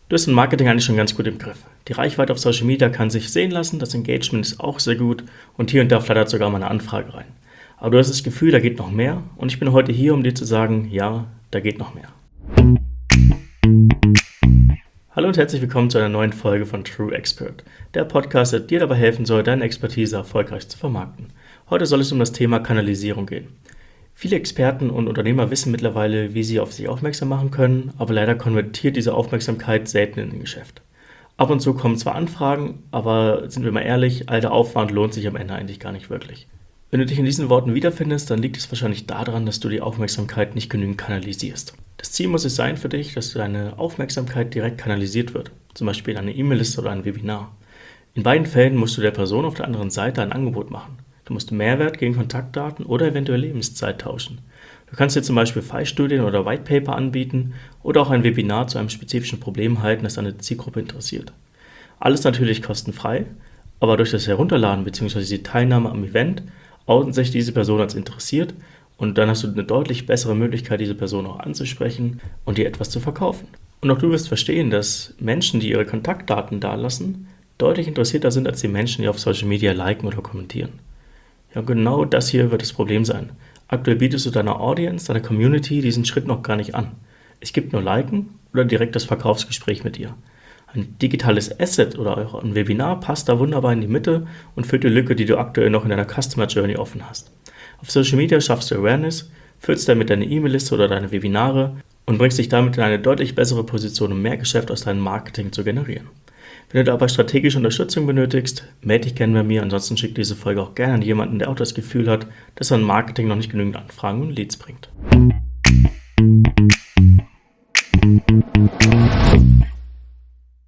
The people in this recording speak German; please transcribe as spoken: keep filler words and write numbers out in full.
Du hast im Marketing eigentlich schon ganz gut im Griff. Die Reichweite auf Social Media kann sich sehen lassen, das Engagement ist auch sehr gut und hier und da flattert sogar mal eine Anfrage rein. Aber du hast das Gefühl, da geht noch mehr und ich bin heute hier, um dir zu sagen, ja, da geht noch mehr. Hallo und herzlich willkommen zu einer neuen Folge von True Expert, der Podcast, der dir dabei helfen soll, deine Expertise erfolgreich zu vermarkten. Heute soll es um das Thema Kanalisierung gehen. Viele Experten und Unternehmer wissen mittlerweile, wie sie auf sich aufmerksam machen können, aber leider konvertiert diese Aufmerksamkeit selten in ein Geschäft. Ab und zu kommen zwar Anfragen, aber sind wir mal ehrlich, all der Aufwand lohnt sich am Ende eigentlich gar nicht wirklich. Wenn du dich in diesen Worten wiederfindest, dann liegt es wahrscheinlich daran, dass du die Aufmerksamkeit nicht genügend kanalisierst. Das Ziel muss es sein für dich, dass deine Aufmerksamkeit direkt kanalisiert wird, zum Beispiel in eine E-Mail-Liste oder ein Webinar. In beiden Fällen musst du der Person auf der anderen Seite ein Angebot machen. Du musst Mehrwert gegen Kontaktdaten oder eventuell Lebenszeit tauschen. Du kannst dir zum Beispiel Fallstudien oder Whitepaper anbieten oder auch ein Webinar zu einem spezifischen Problem halten, das deine Zielgruppe interessiert. Alles natürlich kostenfrei, aber durch das Herunterladen bzw. die Teilnahme am Event outen sich diese Person als interessiert und dann hast du eine deutlich bessere Möglichkeit, diese Person auch anzusprechen und dir etwas zu verkaufen. Und auch du wirst verstehen, dass Menschen, die ihre Kontaktdaten dalassen, deutlich interessierter sind als die Menschen, die auf Social Media liken oder kommentieren. Ja, genau das hier wird das Problem sein. Aktuell bietest du deiner Audience, deiner Community diesen Schritt noch gar nicht an. Es gibt nur Liken oder direkt das Verkaufsgespräch mit dir. Ein digitales Asset oder auch ein Webinar passt da wunderbar in die Mitte und füllt die Lücke, die du aktuell noch in deiner Customer Journey offen hast. Auf Social Media schaffst du Awareness, füllst damit deine E-Mail-Liste oder deine Webinare und bringst dich damit in eine deutlich bessere Position, um mehr Geschäft aus deinem Marketing zu generieren. Wenn du dabei strategische Unterstützung benötigst, melde dich gerne bei mir, ansonsten schick diese Folge auch gerne an jemanden, der auch das Gefühl hat, dass sein Marketing noch nicht genügend Anfragen und Leads bringt.